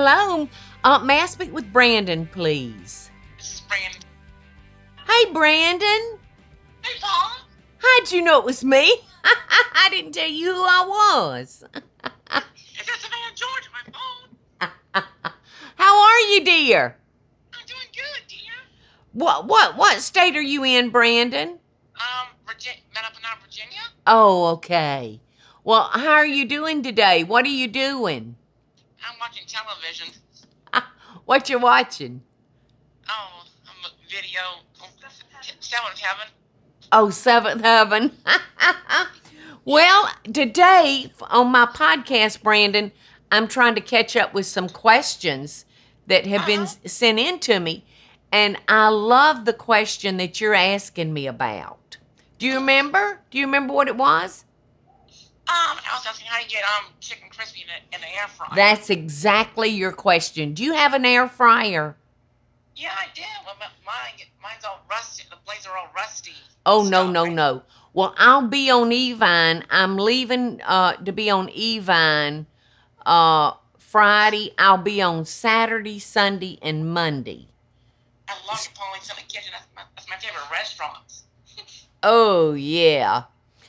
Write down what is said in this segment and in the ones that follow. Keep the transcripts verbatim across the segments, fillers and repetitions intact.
hello. Uh, may I speak with Brandon, please? This is Brandon. Hey, Brandon. Hey, Paul. How'd you know it was me? I didn't tell you who I was. Is that Savannah George on my phone? How are you, dear? I'm doing good, dear. What what what state are you in, Brandon? Um, Virginia, Mattapan, Virginia. Oh, okay. Well, how are you doing today? What are you doing? I'm watching television. What you watching? Oh, I'm a video. Oh, Seventh Heaven. Oh, Seventh Heaven. Well, today on my podcast, Brandon, I'm trying to catch up with some questions that have been Uh-huh. sent in to me, and I love the question that you're asking me about. Do you remember? Do you remember what it was? Um, I was asking how you get um chicken crispy in the, in the air fryer. That's exactly your question. Do you have an air fryer? Yeah, I did. Well, my, mine, mine's all rusty. The blades are all rusty. Oh, no, Stuff, no, right? no. Well, I'll be on Evine. I'm leaving uh, to be on Evine uh, Friday. I'll be on Saturday, Sunday, and Monday. I love Napoleon's in the kitchen. That's my, that's my favorite restaurant. Oh, yeah.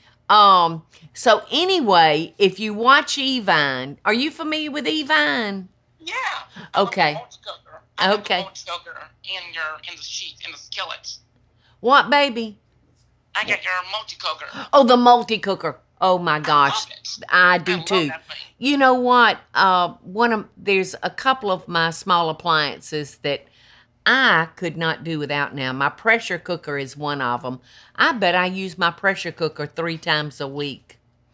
Um. So, anyway, if you watch Evine, are you familiar with Evine? Yeah. I love Okay. the multi-cooker. I love Okay. the multi-cooker in your in the sheet in the skillets. What, baby? I got your multi-cooker. Oh, the multi-cooker. Oh, my gosh. I love it. I do, I love too. that thing. You know what? Uh, one of there's a couple of my small appliances that I could not do without now. My pressure cooker is one of them. I bet I use my pressure cooker three times a week.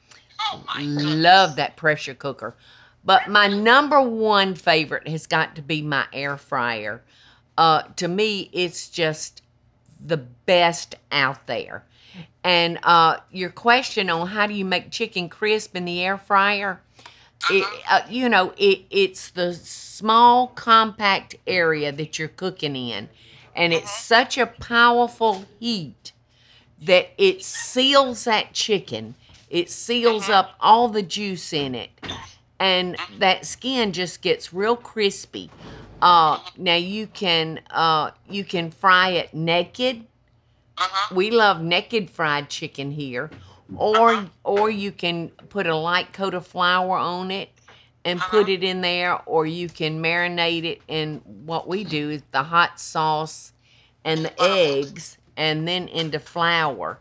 Oh my goodness. Love that pressure cooker. But my number one favorite has got to be my air fryer. Uh, to me, it's just the best out there. And uh, your question on how do you make chicken crisp in the air fryer? It, uh, you know, it it's the small, compact area that you're cooking in. And it's such a powerful heat that it seals that chicken. It seals up all the juice in it. And that skin just gets real crispy. Uh, now you can uh, you can fry it naked. Uh-huh. We love naked fried chicken here. Or Uh-huh. or you can put a light coat of flour on it and put Uh-huh. it in there, or you can marinate it in what we do is the hot sauce and the eggs and then into flour.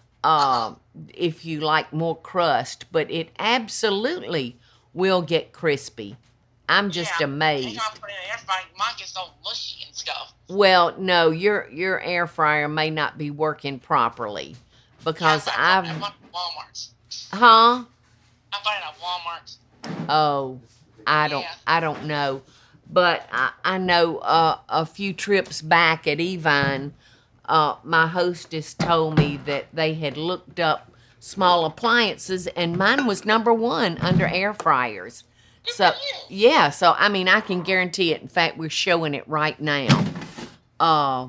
Uh, if you like more crust, but it absolutely will get crispy. I'm just Yeah. amazed. Anytime I put it in the air fryer, mine gets so mushy and stuff. Well, no, your your air fryer may not be working properly because Yeah, I, I've I bought it at Walmart. huh? I bought it at Walmart. Oh, I don't Yeah. I don't know, but I I know uh, a few trips back at Evine, uh, my hostess told me that they had looked up small appliances and mine was number one under air fryers. So for you. yeah, so I mean I can guarantee it. In fact, we're showing it right now. Uh,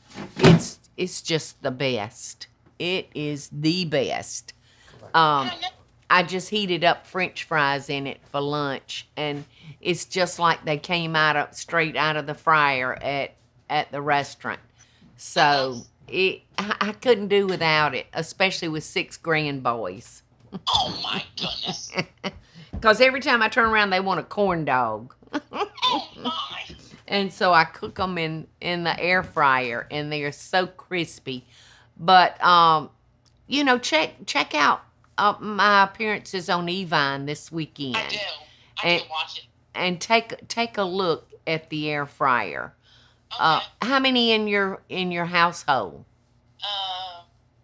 it's it's just the best. It is the best. Um, I know. I just heated up French fries in it for lunch, and it's just like they came out of straight out of the fryer at at the restaurant. So it I, I couldn't do without it, especially with six grand boys. Oh my goodness. Because every time I turn around, they want a corn dog. Oh my. And so I cook them in, in the air fryer, and they are so crispy. But, um, you know, check check out uh, my appearances on Evine this weekend. I do. I And- do watch it. And take take a look at the air fryer. Okay. Uh, how many in your in your household? Uh,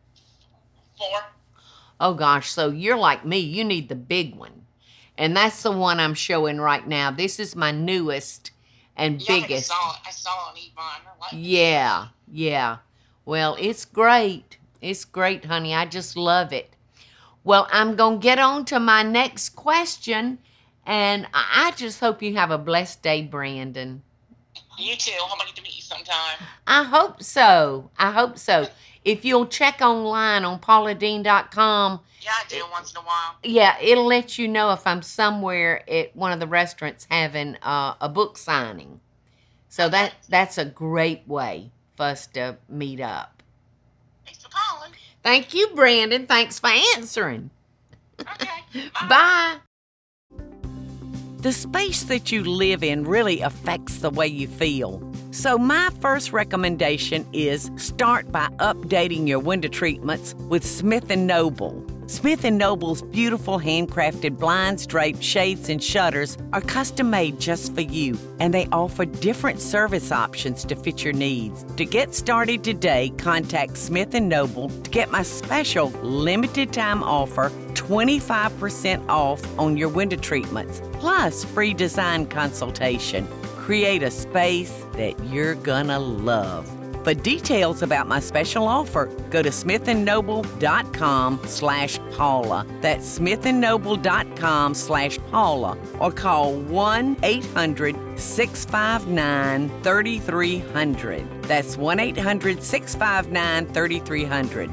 four. Oh gosh, so you're like me. You need the big one, and that's the one I'm showing right now. This is my newest and Yeah, I think I biggest. saw it. I saw it on Evine. I like it. Yeah, yeah. Well, it's great. It's great, honey. I just love it. Well, I'm going to get on to my next question, and I I just hope you have a blessed day, Brandon. You too. Hope I get to meet you sometime. I hope so. I hope so. if you'll check online on paula deen dot com, Yeah, I do once in a while. yeah, it'll let you know if I'm somewhere at one of the restaurants having uh, a book signing. So that that's a great way for us to meet up. Thanks for calling. Thank you, Brandon. Thanks for answering. Okay. Bye. Bye. The space that you live in really affects the way you feel. So my first recommendation is start by updating your window treatments with Smith and Noble. Smith and Noble's beautiful handcrafted blinds, drapes, shades, and shutters are custom made just for you, and they offer different service options to fit your needs. To get started today, contact Smith and Noble to get my special limited time offer, twenty-five percent off on your window treatments, plus free design consultation. Create a space that you're gonna love. For details about my special offer, go to smithandnoble.com slash Paula. That's smithandnoble.com slash Paula. Or call one eight hundred six five nine three three zero zero. That's one eight hundred six five nine three three zero zero.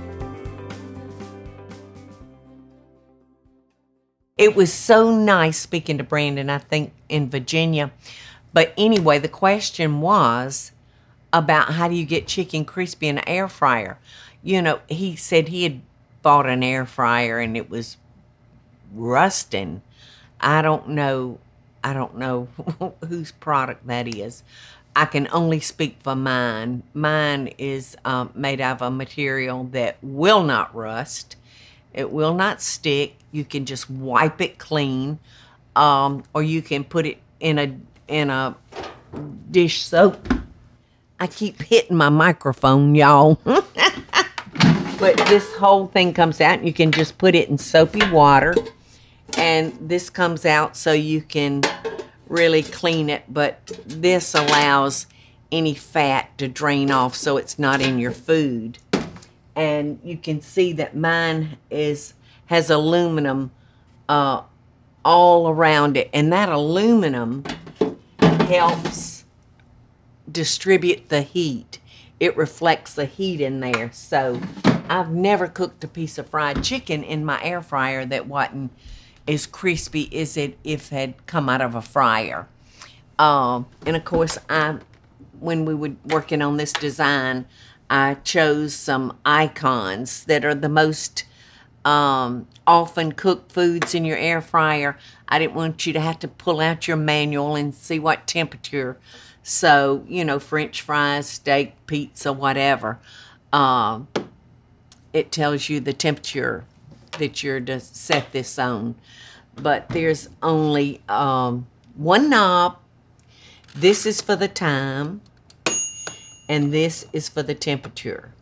It was so nice speaking to Brandon, I think, in Virginia. But anyway, the question was about how do you get chicken crispy in an air fryer. You know, he said he had bought an air fryer and it was rusting. I don't know. I don't know whose product that is. I can only speak for mine. Mine is um, made out of a material that will not rust. It will not stick. You can just wipe it clean, um, or you can put it in a in a dish soap. I keep hitting my microphone, y'all. But this whole thing comes out, and you can just put it in soapy water, and this comes out so you can really clean it. But this allows any fat to drain off, so it's not in your food. And you can see that mine is has aluminum uh, all around it, and that aluminum helps distribute the heat. It reflects the heat in there. So I've never cooked a piece of fried chicken in my air fryer that wasn't as crispy as it if it had come out of a fryer. Um, and of course, I when we were working on this design, I chose some icons that are the most um, often cooked foods in your air fryer. I didn't want you to have to pull out your manual and see what temperature. So, you know, French fries, steak, pizza, whatever. Um, it tells you the temperature that you're to set this on. But there's only um, one knob. This is for the time. And this is for the temperature.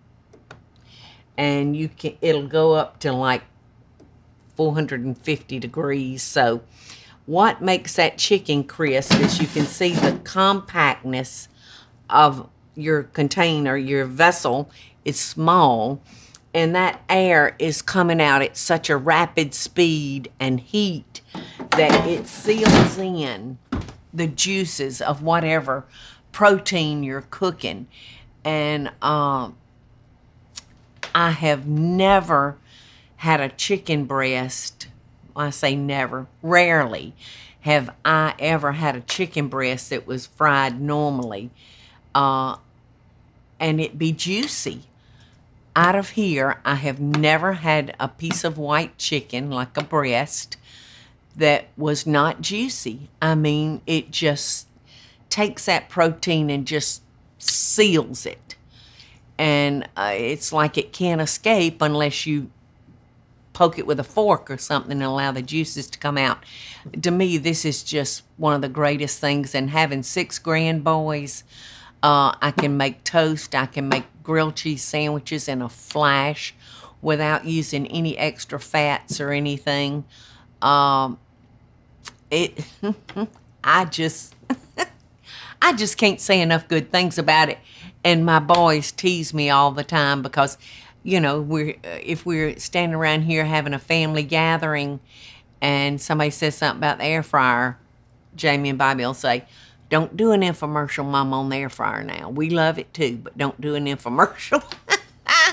And you can it'll go up to like four hundred fifty degrees. So what makes that chicken crisp is you can see the compactness of your container, your vessel is small, and that air is coming out at such a rapid speed and heat that it seals in the juices of whatever protein you're cooking. And um, I have never had a chicken breast. I say never, rarely have I ever had a chicken breast that was fried normally uh, and it be juicy. Out of here, I have never had a piece of white chicken, like a breast, that was not juicy. I mean, it just takes that protein and just seals it. And uh, it's like it can't escape unless you poke it with a fork or something and allow the juices to come out. To me, this is just one of the greatest things. And having six grand boys, uh, I can make toast. I can make grilled cheese sandwiches in a flash without using any extra fats or anything. Um, it, I just... I just can't say enough good things about it. And my boys tease me all the time because, you know, we're if we're standing around here having a family gathering and somebody says something about the air fryer, Jamie and Bobby will say, don't do an infomercial, Mom, on the air fryer now. We love it too, but don't do an infomercial.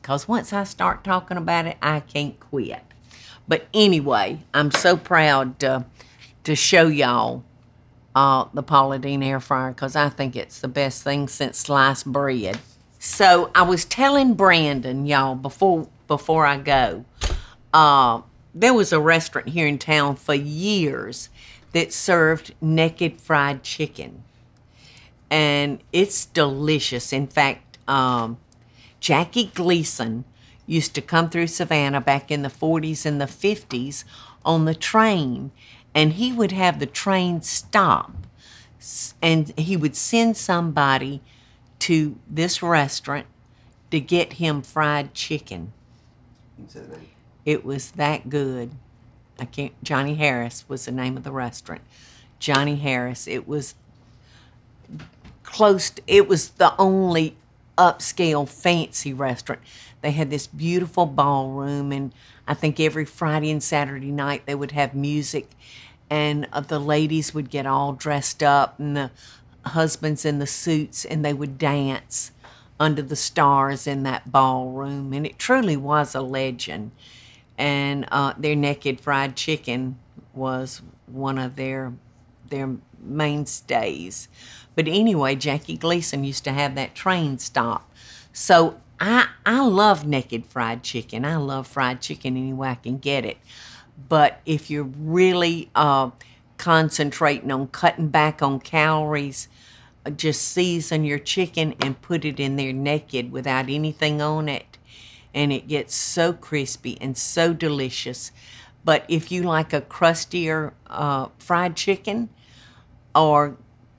because once I start talking about it, I can't quit. But anyway, I'm so proud to, to show y'all uh, the Paula Deen air fryer because I think it's the best thing since sliced bread. So I was telling Brandon, y'all, before before I go, uh, there was a restaurant here in town for years that served naked fried chicken. And it's delicious. In fact, um, Jackie Gleason used to come through Savannah back in the forties and the fifties on the train, and he would have the train stop, and he would send somebody to this restaurant to get him fried chicken. It was that good. I can't. Johnny Harris was the name of the restaurant. Johnny Harris. It was close. To, it was the only upscale fancy restaurant. They had this beautiful ballroom, and I think every Friday and Saturday night they would have music, and uh, the ladies would get all dressed up, and the husbands in the suits, and they would dance under the stars in that ballroom, and it truly was a legend. And uh, their naked fried chicken was one of their their mainstays. But anyway, Jackie Gleason used to have that train stop. So I I love naked fried chicken. I love fried chicken any way I can get it. But if you're really uh, concentrating on cutting back on calories, just season your chicken and put it in there naked without anything on it. And it gets so crispy and so delicious. But if you like a crustier uh, fried chicken, or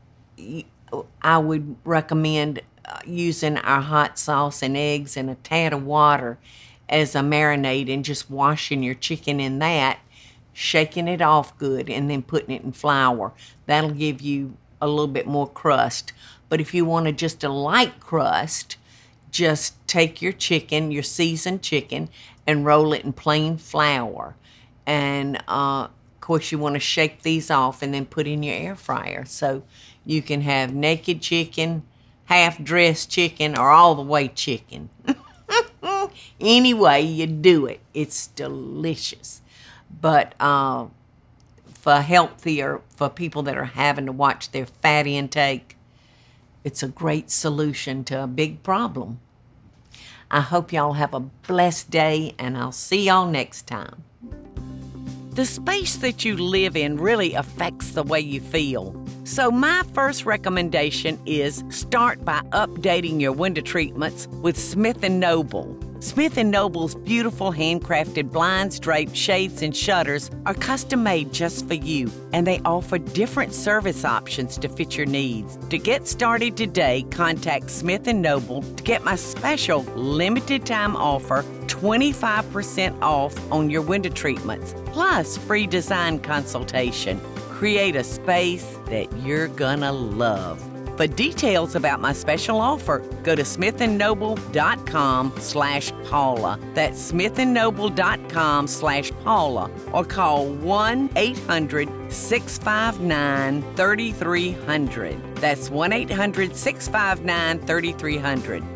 I would recommend using our hot sauce and eggs and a tad of water as a marinade and just washing your chicken in that, shaking it off good, and then putting it in flour. That'll give you a little bit more crust. But if you wanted just a light crust, just take your chicken, your seasoned chicken, and roll it in plain flour. And, uh, of course, you want to shake these off and then put in your air fryer. So you can have naked chicken, half-dressed chicken, or all the way chicken. Any way you do it, it's delicious. But uh, for healthier, for people that are having to watch their fat intake, it's a great solution to a big problem. I hope y'all have a blessed day, and I'll see y'all next time. The space that you live in really affects the way you feel. So my first recommendation is start by updating your window treatments with Smith and Noble. Smith and Noble's beautiful handcrafted blinds, drapes, shades, and shutters are custom made just for you, and they offer different service options to fit your needs. To get started today, contact Smith and Noble to get my special limited time offer, twenty-five percent off on your window treatments, plus free design consultation. Create a space that you're gonna love. For details about my special offer, go to smithandnoble.com slash Paula. That's smithandnoble.com slash Paula. Or call one eight hundred six five nine three three zero zero. That's one eight hundred six five nine three three zero zero.